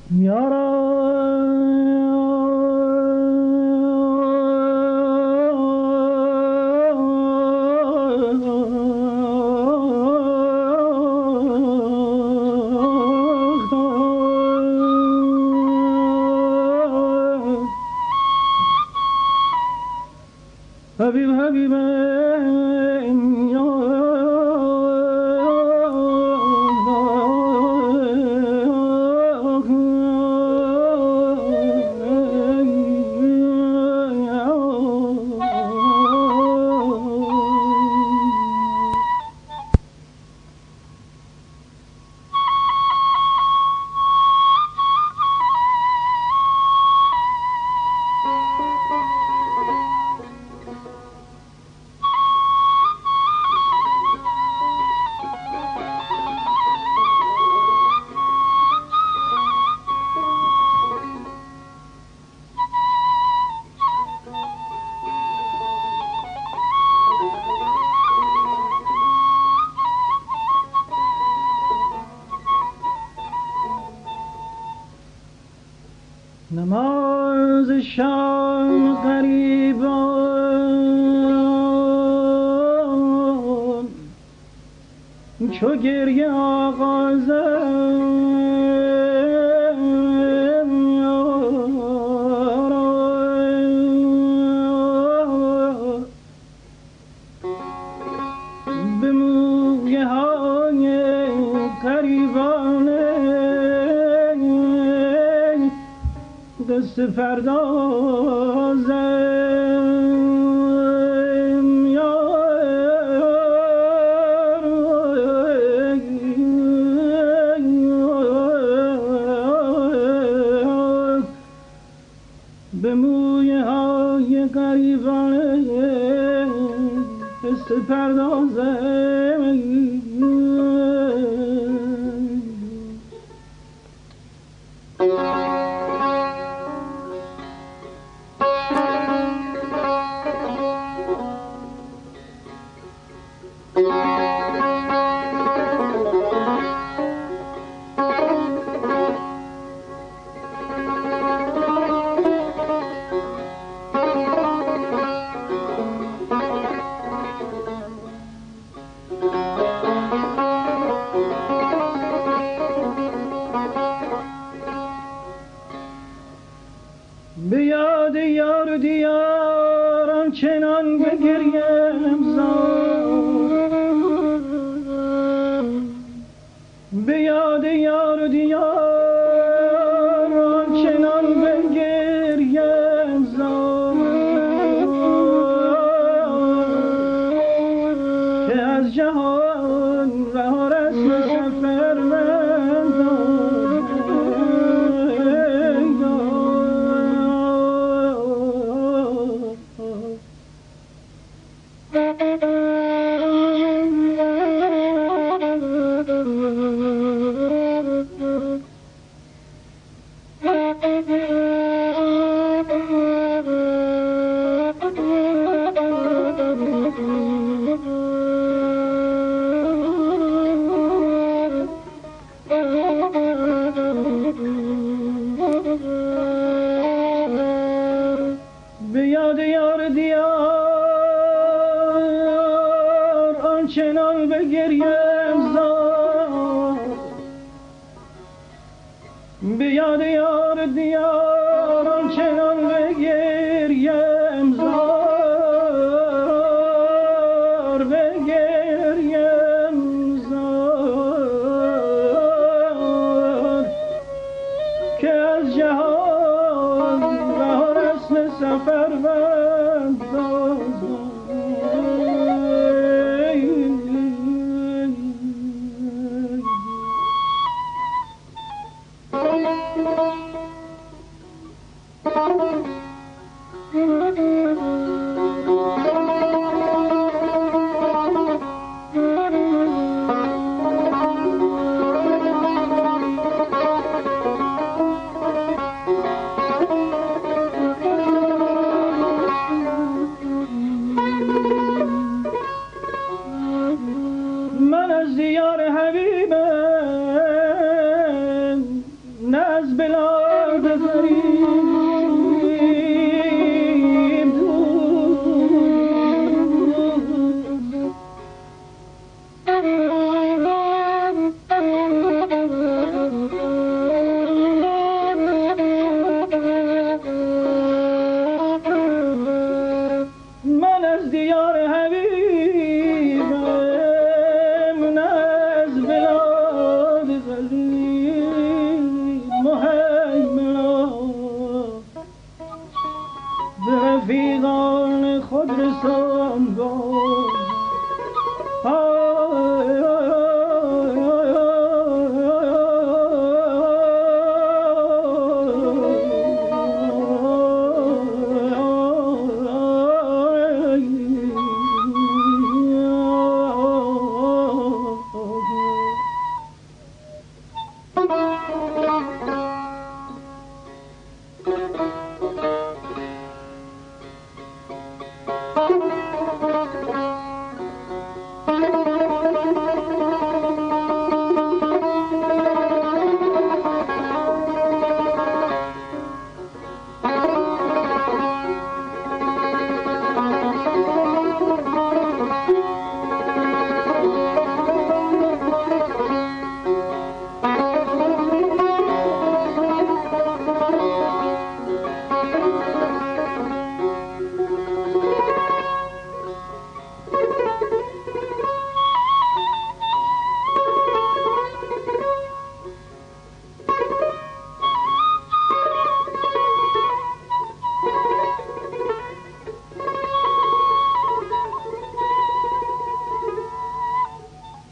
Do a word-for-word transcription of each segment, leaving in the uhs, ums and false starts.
حبیب حبیب نماز شام غریبان چو گریه آغازه به مویه های غریبانه دست پردازم یار به مویه های غریبانه دست پردازم به یاد یار و دیار آنچنان بگریم زار به یاد یار و دیار آنچنان بگریم زار که از جهان رها رسم سفر به یاد یار دیار آنچنان بگریم زار به یاد یار دیار آنچنان بگریم زار بگریم زار که از جهان رها رسم سفر از دیار حبیبم نه از بلاد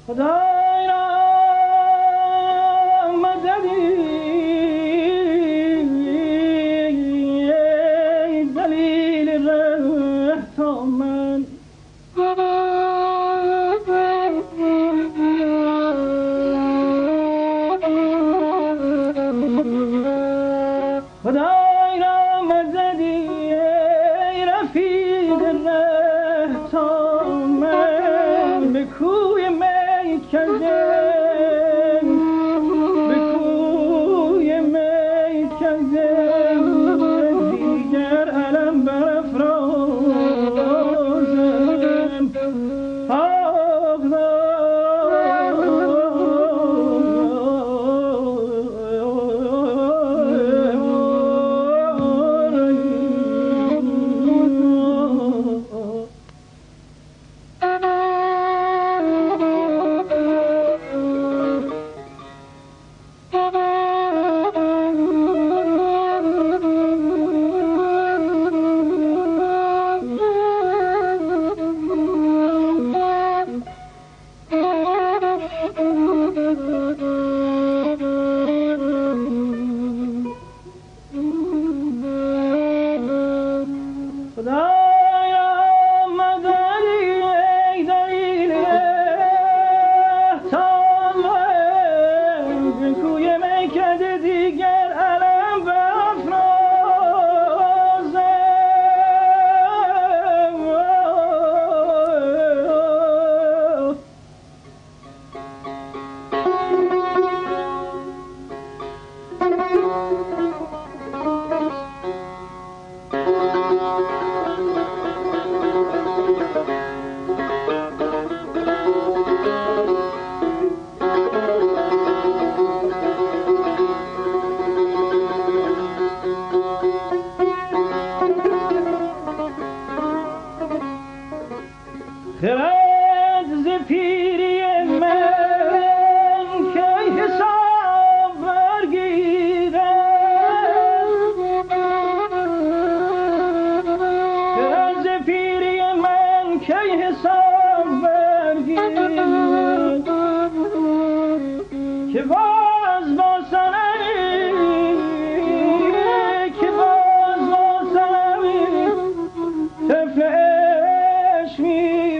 خدای را مددی دلیل ره تا من خدای را مددی رفیق ره تا من به کوی میکده به کوی میکده دیگر علم برافرازم خرد ز پیری من که حساب برگیرد خرد ز پیری من که حساب برگیرد که باز با سنمی که باز با سنمی طفل عشق می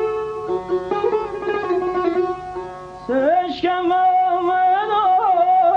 سشکم آمد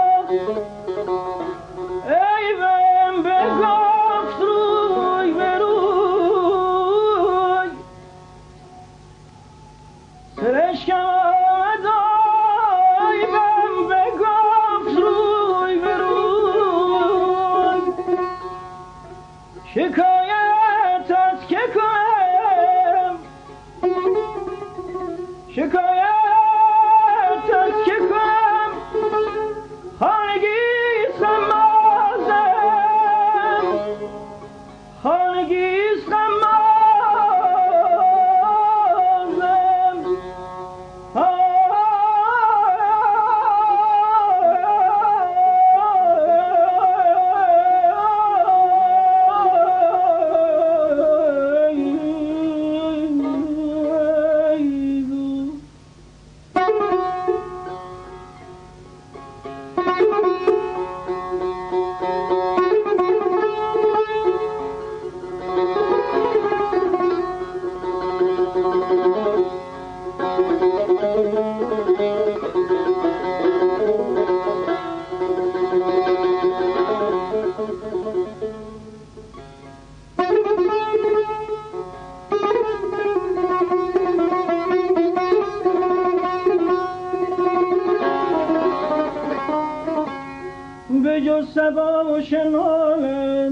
به جز صبا و شنالم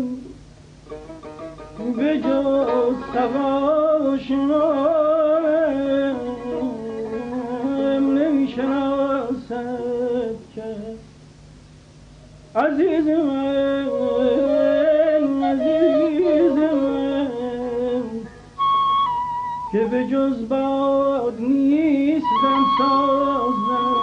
به جز صبا و شنالم نمیشناسد که عزیز من عزیز من که به جز باد نیستم سازم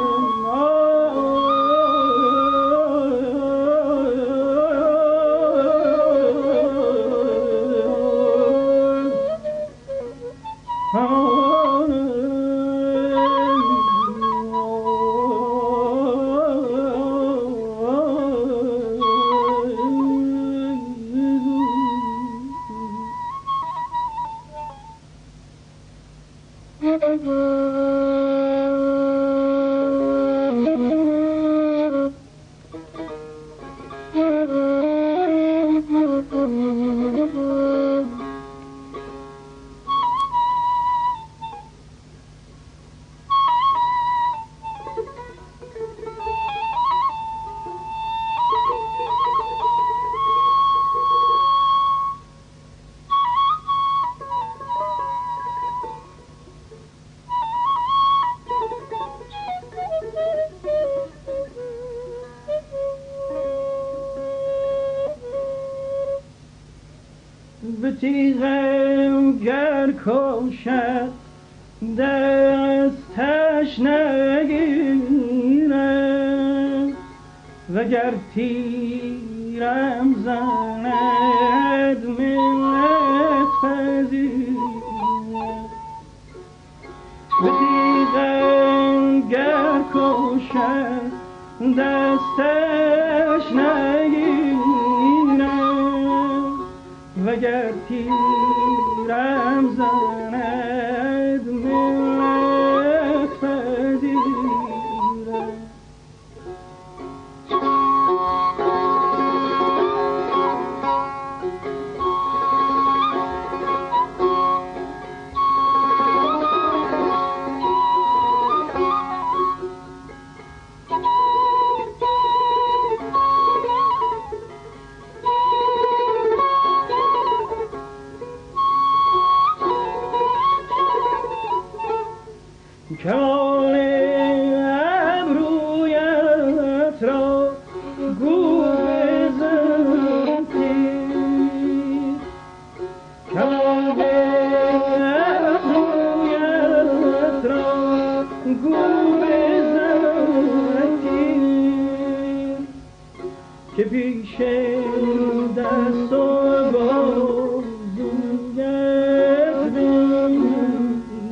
به تیغم گر کشد دستش نگیرم وگر تیرم زند منت پذیرم به تیغم گر کشد دستش نگیرم وگر تیرم زند منت پذیرم کمان ابرویت را گو بزن تیر کمان ابرویت را گو بزن تیر که پیش دست و بازویت بمیرم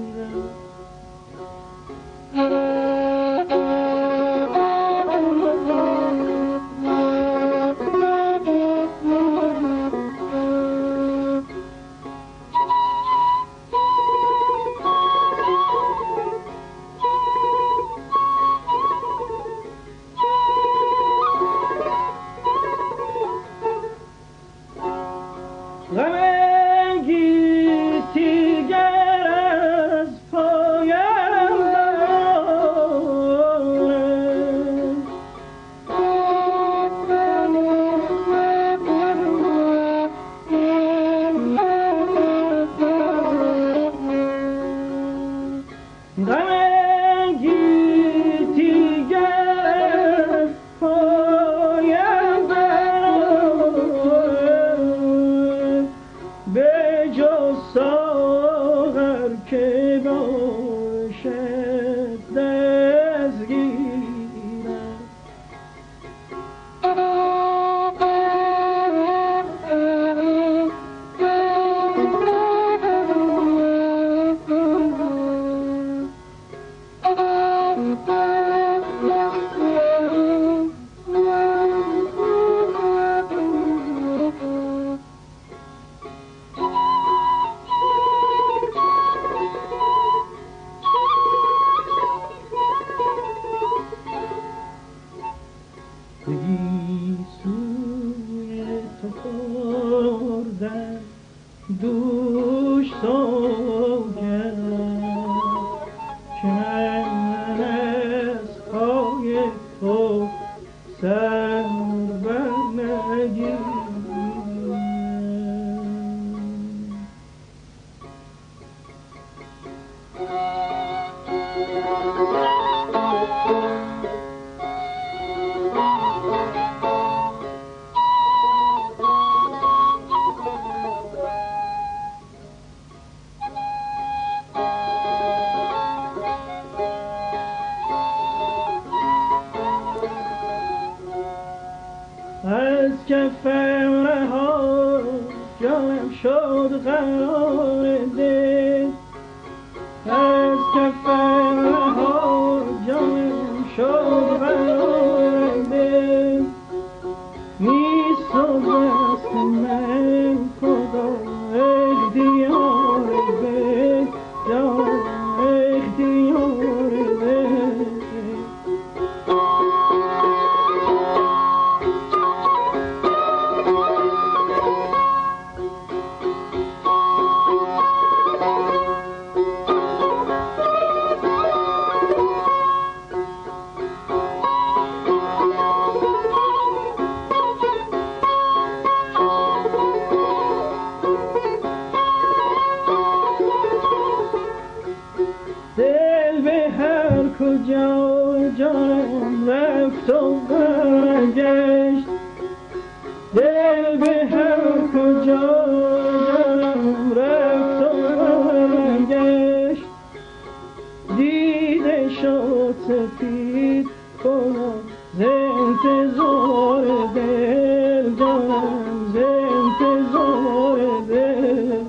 دوش سوگند که من از پای تو سر کفم رها جانم شد قرار دل، از کفم رها جانم شد قرار دل. نیست و دست من خدا اختیار دل، جانم اختیار دل. دل به هر کجا جانم رفت و برگشت، دل به هر کجا جانم رفت و برگشت. دیده شد سفید خدا ز انتظار دل، جانم ز انتظار دل.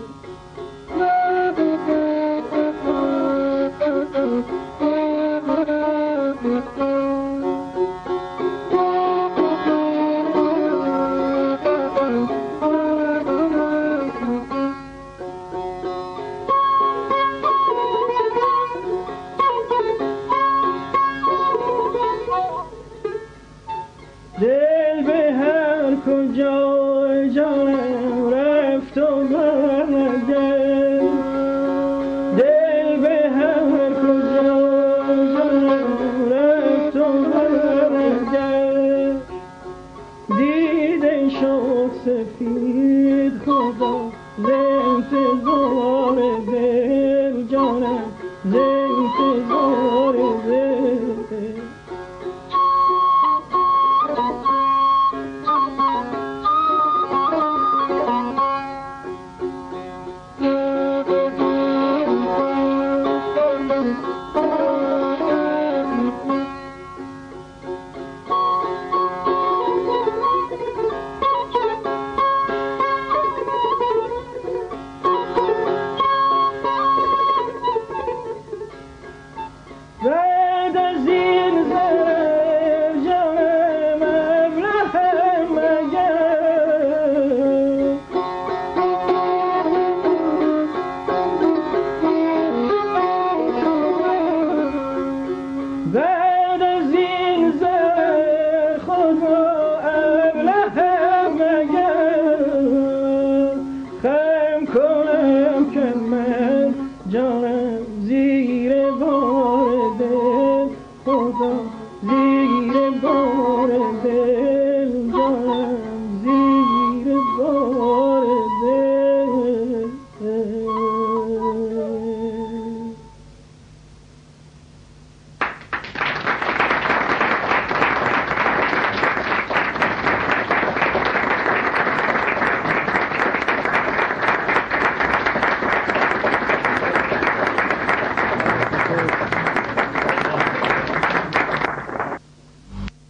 دل به هر کجا جانم رفت و برگشت، دل به هر کجا جانم رفت و برگشت. دیده شد سفید خدا ز انتظار دل، جانم ز انتظار دل. بعد از این زر جانم ابرهم مگر، بعد از این زر خدا ابرهم مگر. خم کنم که من جانم زیر بار